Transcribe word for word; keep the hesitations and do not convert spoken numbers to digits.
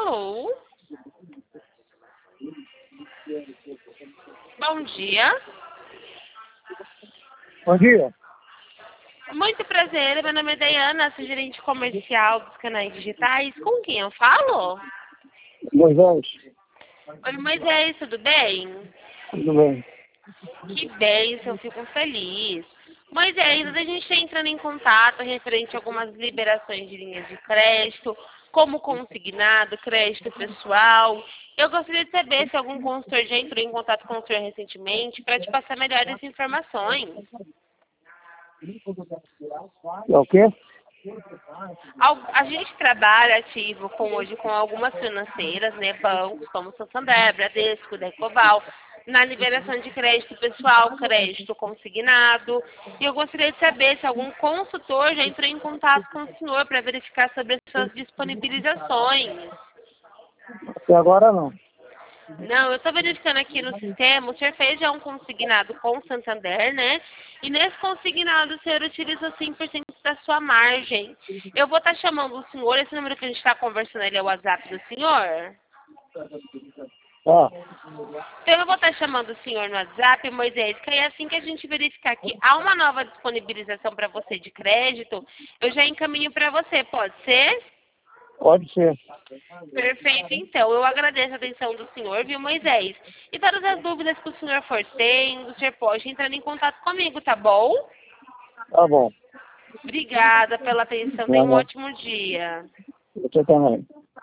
Alô? Bom dia. Bom dia. Muito prazer, meu nome é Dayana, sou gerente comercial dos canais digitais. Com quem eu falo? Moisés, Oi, Moisés, tudo bem? tudo bem? Que bem, eu fico feliz. Moisés, a gente está entrando em contato referente a algumas liberações de linhas de crédito, como consignado, crédito pessoal. Eu gostaria de saber se algum consultor já entrou em contato com o senhor recentemente para te passar melhores informações. É o quê? Al- A gente trabalha ativo com, hoje com algumas financeiras, né, bancos como Santander, Bradesco, Decoval, na liberação de crédito pessoal, crédito consignado. E eu gostaria de saber se algum consultor já entrou em contato com o senhor para verificar sobre as suas disponibilizações. Até agora não. Não, eu estou verificando aqui no sistema, o senhor fez já um consignado com o Santander, né? E nesse consignado o senhor utilizou cem por cento da sua margem. Eu vou estar chamando o senhor, esse número que a gente está conversando, ele é o WhatsApp do senhor? Ah, Então eu vou estar chamando o senhor no WhatsApp, Moisés, que aí assim que a gente verificar que há uma nova disponibilização para você de crédito, eu já encaminho para você, pode ser? pode ser. Perfeito, então. Eu agradeço a atenção do senhor, viu, Moisés? E todas as dúvidas que o senhor for tendo, o senhor pode entrar em contato comigo, tá bom? Tá bom. Obrigada pela atenção. Tá Tenha um bom. ótimo dia. Você também.